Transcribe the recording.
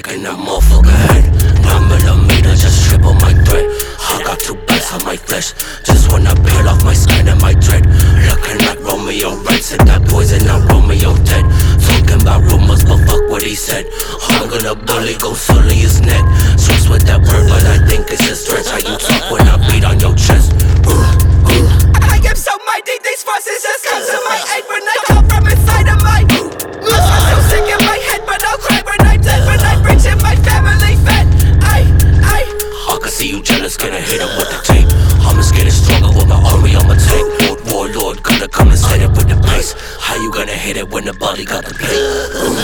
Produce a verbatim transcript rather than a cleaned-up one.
in that motherfucker head. Nine millimeter, just triple my threat. I got two bites on my flesh, just wanna peel off my skin and my dread. Looking like Romeo Red, said that poison, now Romeo dead. Talking about rumors, but fuck what he said. I'm gonna bully, go sully his neck. Stress with that word, but I think it's a stretch. How you talk when I beat on your chest? uh, uh. I am so mighty, these forces just come to my aid when I come from inside of my. I'm so sick in my head, but I'll cry when I'm dead. When I'm rich and my family fed. I, I I can see you jealous, gonna hit him with the tape. I'm just getting stronger with my army on my tank. Lord, warlord, gonna come and set it with the pace. How you gonna hit it when the body got the plate?